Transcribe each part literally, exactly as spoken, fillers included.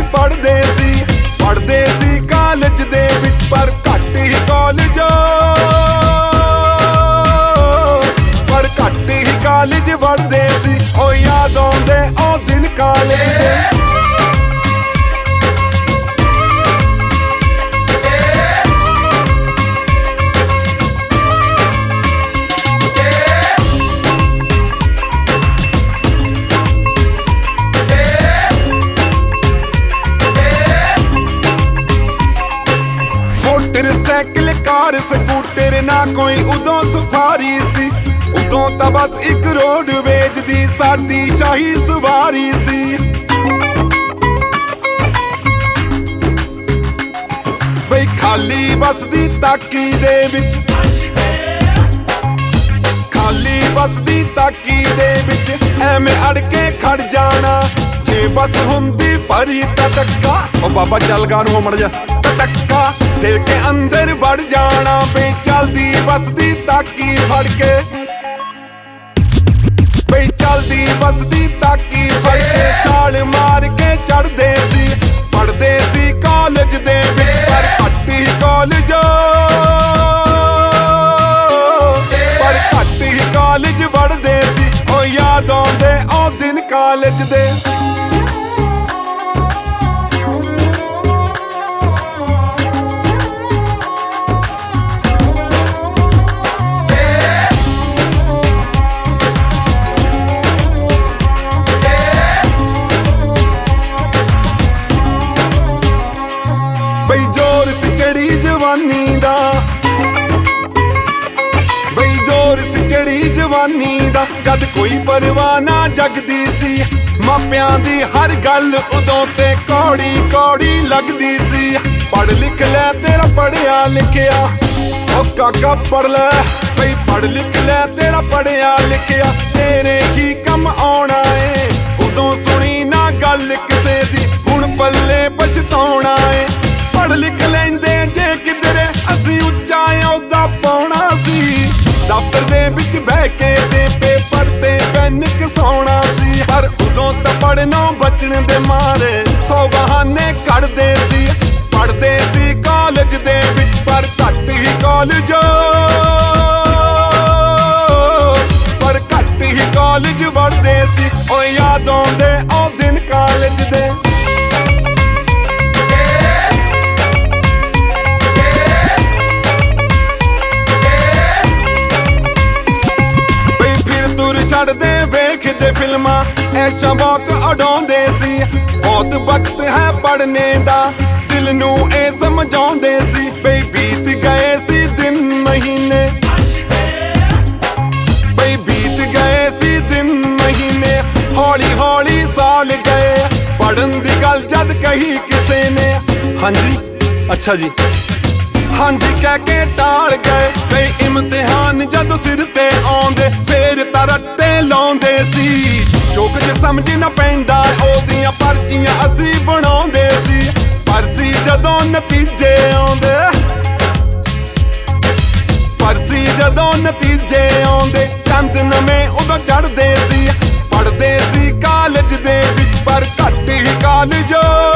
पढ़दे सी पढ़दे सी कालेज दे विच पर घट ही कॉलेज पर घट ही कालेज पढ़दे सी ओ याद आउंदे ओ दिन कालेज दे। मोटरसाइकिल कार स्कूटर ना कोई उदों सफारी सी उदों तां बस एक रोडवेज दी साडी शाही सवारी सी। बई खाली बस दी ताकी दे विच खाली बस दी ताकी दे विच एवें अड़ के खड़ जाना जे बस हुंदी भरी तां टक्का ओ बाबा चल गा नूं मड़ जा टक्का दे के अंदर बढ़ जाना बई चलदी बस दी ताकी फड़ के बई चलदी बस दी ताकी फड़ के छाल मार के चढ़दे सी पढ़दे सी कॉलेज दे विच पर घट ही कॉलेज पर घट ही कॉलेज पढ़दे सी ओ याद आउंदे ओ दिन कॉलेज दे। बई जोर से चढ़ी जवानी दा बई जोर से चढ़ी जवानी दा जद कोई परवाह ना जगदी सी मापियां दी हर गल उदों ते कौड़ी कौड़ी लगदी सी। पढ़ लिख लै तेरा पढ़िया लिखिया ओ काका पढ़ लै बई पढ़ लिख लै तेरा पढ़िया लिखिया तेरे ही कम आउणा ए उदों सुनी ना गल किसे दी हुण पल्ले पछताउणा ए। पढ़ लिख लेंदे जे किधरे असी उच्चा औदा पाउणा सी दफ्तर दे विच बह के ते पेपर ते पेन घसाउणा सी पर उदों तां पढ़नों बचण दे मारे सौ बहाने कढदे सी पढ़दे सी कॉलेज दे विच पर घट ही कॉलेज पर घट ही कॉलेज पढ़दे सी ओ याद आउंदे ओ दिन कॉलेज दे। छड़दे वेखदे फिल्मां ऐशा बहुत उड़ाउंदे सी बहुत वक्त है पढ़ने दा दिल नूं ए समझाउंदे सी बई बीत गए सी दिन महीने बई बीत गए सी दिन महीने हौली हौली साल गए पढ़न दी गल जद कही किसे ने हाँ जी अच्छा जी हाँ जी कह के टाल गए बई इम्तिहान जद सिर ते आउंदे फेर तां रट्टे लाउंदे सी जो कुछ समझ ना पैंदा ओदियां पर्चियां असी बनाउंदे सी परसी जदों नतीजे आउंदे परसी जदों नतीजे आउंदे चंद नवें उदों चढ़दे सी पढ़दे सी कॉलेज दे विच पर घट ही कॉलेज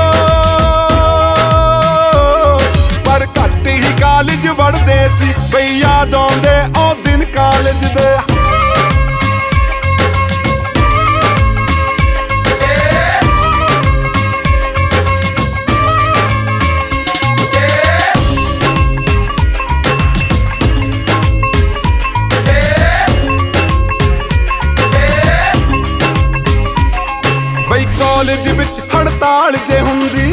पर घट ही कॉलेज पढ़दे सी बई याद आउंदे ओ दिन कॉलेज दे। बई कॉलेज विच हड़ताल जे हुंदी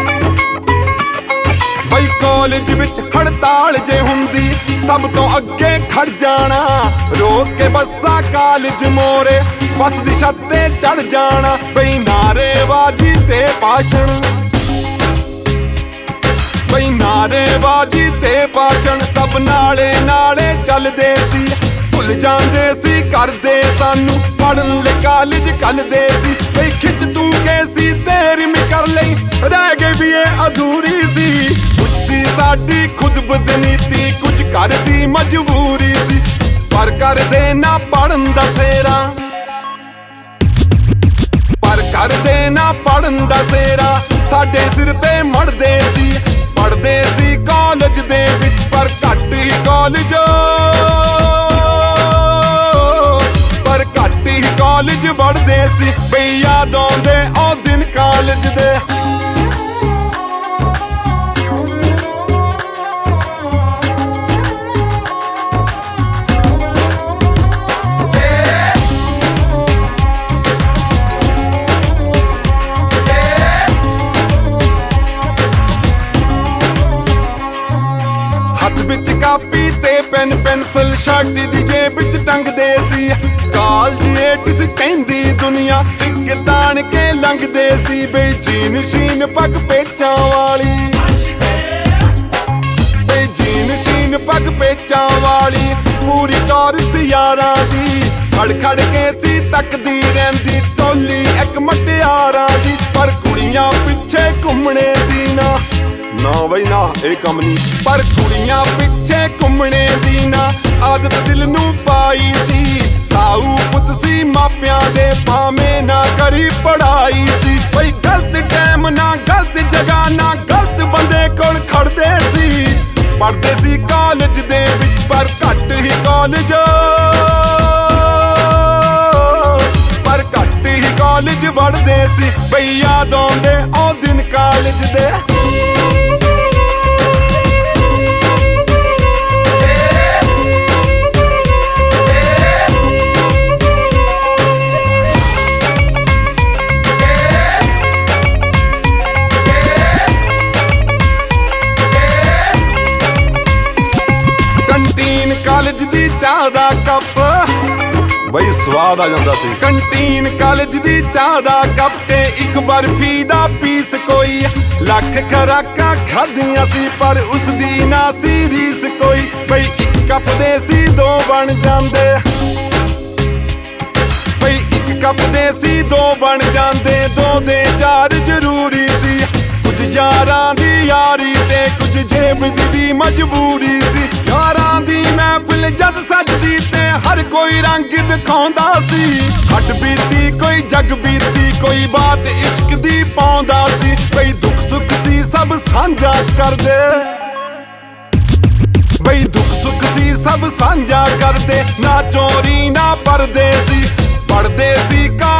बई कॉलेज विच हड़ताल जे हुंदी सब तो अगे खड़ जाना रोक के बसा कॉलेज मोरे बस दी छत ते चढ़ जाना बई नारेबाजी ते भाषण बई नारेबाजी ते भाषण सब नाले नाले चलदे सी भुल जांदे सी करदे सानू पढ़न ले कॉलेज कलदे सी बई खिच तू के सी तेरी में कर लई रह गई भी ये अधूरी सी कुछ सी साडी खुद बदनीति कुछ कर दी मजबूरी सी पर कर देना पढ़न दा सेरा पर कर देना पढ़न दा सेरा ਸਾਡੇ ਸਿਰ ਤੇ ਮੜਦੇ ਸੀ। ਪੜ੍ਹਦੇ ਸੀ ਕਾਲਜ ਦੇ ਵਿੱਚ ਪਰ ਘੱਟ ਹੀ ਕਾਲਜ ਪਰ ਘੱਟ ਹੀ ਕਾਲਜ ਵੜਦੇ ਸੀ। ਬਈ ਯਾਦ ਆਉਂਦੇ ਉਹ ਦਿਨ ਕਾਲਜ ਦੇ। ਹੱਥ ਵਿੱਚ ਕਾਪੀ ਤੇ ਪੈਨ ਪੈਨਸਲ ਸ਼ਰਟ ਦੀ ਜੇਬ ਵਿੱਚ ਟੰਗਦੇ ਸੀ। ਕਾਲਜ ਏਟਸ ਕਹਿੰਦੀ ਦੁਨੀਆ ਇੱਕ ਤਾਣ ਕੇ ਲੰਘਦੇ ਸੀ। ਬਈ ਜੀਨ ਸ਼ੀਨ ਪੱਗ ਪੇਚਾਂ ਵਾਲੀ ਬਈ ਜੀਨ ਸ਼ੀਨ ਪੱਗ ਪੇਚਾਂ ਵਾਲੀ ਪੂਰੀ ਟੌਰਸ ਯਾਰਾਂ ਦੀ। ਖੜ ਖੜ ਕੇ ਸੀ ਤੱਕਦੀ ਰਹਿੰਦੀ ਟੋਲੀ ਇੱਕ ਮਟਿਆਰਾਂ ਦੀ। ਪਰ ਕੁੜੀਆਂ ਪਿੱਛੇ ਘੁੰਮਣੇ ਦੀ ਨਾ ਨਾ ਬਈ ਨਾ ਇਹ ਕੰਮ ਨਹੀਂ। ਪਰ ਕੁੜੀਆਂ ਪਿੱਛੇ ਘੁੰਮਣੇ ਦੀ ਨਾ ਆਦਤ ਦਿਲ ਨੂੰ ਪਾਈ ਸੀ। ਸਾਊ ਪੁੱਤ ਸੀ ਮਾਪਿਆਂ ਦੇ ਭਾਵੇਂ ਨਾ ਕਰੀ ਪੜ੍ਹਾਈ ਸੀ। ਬਈ ਗਲਤ ਟਾਈਮ ਨਾ ਗਲਤ ਜਗ੍ਹਾ ਨਾ ਗਲਤ ਬੰਦੇ ਕੋਲ ਖੜਦੇ ਸੀ। ਪੜ੍ਹਦੇ ਸੀ ਕਾਲਜ ਦੇ ਵਿੱਚ ਪਰ ਘੱਟ ਹੀ ਕਾਲਜ ਪਰ ਘੱਟ ਹੀ ਕਾਲਜ ਵੜਦੇ ਸੀ। ਬਈ ਯਾਦ ਆਉਂਦੇ ਉਹ ਦਿਨ ਕਾਲਜ ਦੇ। ਕੰਟੀਨ ਕਾਲਜ ਦੀ ਚਾਹ ਦਾ ਕੱਪ ਬਈ ਸਵਾਦ ਆ ਜਾਂਦਾ ਸੀ। ਕੰਟੀਨ ਕਾਲਜ ਦੀ ਚਾਹ ਦਾ ਕੱਪ ਤੇ ਇੱਕ ਬਰਫੀ ਦਾ ਪੀਸ। ਕੋਈ ਲੱਖ ਖੁਰਾਕਾਂ ਖਾਧੀਆਂ ਸੀ ਪਰ ਉਸ ਦੀ ਨਾ ਸੀ ਰੀਸ ਕੋਈ। ਬਈ ਇੱਕ ਕੱਪ ਦੇ ਸੀ ਦੋ ਬਣ ਜਾਂਦੇ ਬਈ ਇੱਕ ਕੱਪ ਦੇ ਸੀ ਦੋ ਬਣ ਜਾਂਦੇ। ਦੋ ਦੇ ਚਾਰ ਜ਼ਰੂਰੀ ਸੀ। ਕੁਝ ਯਾਰਾਂ ਦੀ ਯਾਰੀ ਤੇ ਕੁਝ ਜੇਬ ਦੀ ਮਜਬੂਰੀ ਸੀ। ਯਾਰਾਂ ਦੀ ਮਹਿਫਿਲ ਜਦ ਸਜਦੀ ਤੇ ਹਰ ਕੋਈ ਰੰਗ ਦਿਖਾਉਂਦਾ ਸੀ। ਹੱਡ ਬੀਤੀ ਕੋਈ ਜਗ ਬੀਤੀ ਕੋਈ ਬਾਤ ਇਸ਼ਕ ਦੀ ਪਾਉਂਦਾ ਸੀ। ਬਈ ਦੁੱਖ ਸੁੱਖ ਸੀ ਸਭ ਸਾਂਝਾ ਕਰਦੇ ਬਈ ਦੁੱਖ ਸੁੱਖ ਸੀ ਸਭ ਸਾਂਝਾ ਕਰਦੇ। ਨਾ ਚੋਰੀ ਨਾ ਪਰਦੇ ਸੀ। ਪੜ੍ਹਦੇ ਸੀ